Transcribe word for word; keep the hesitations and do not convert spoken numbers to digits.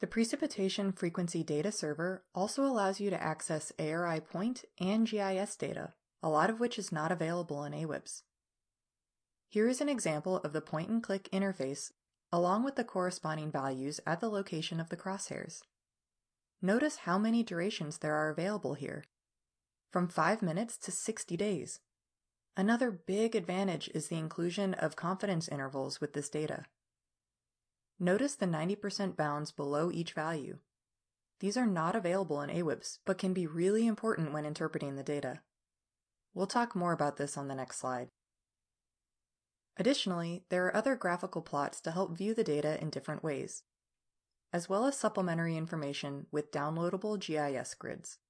The Precipitation Frequency Data Server also allows you to access A R I point and G I S data, a lot of which is not available in A W I P S. Here is an example of the point-and-click interface along with the corresponding values at the location of the crosshairs. Notice how many durations there are available here, from five minutes to sixty days. Another big advantage is the inclusion of confidence intervals with this data. Notice the ninety percent bounds below each value. These are not available in A W I P S, but can be really important when interpreting the data. We'll talk more about this on the next slide. Additionally, there are other graphical plots to help view the data in different ways, as well as supplementary information with downloadable G I S grids.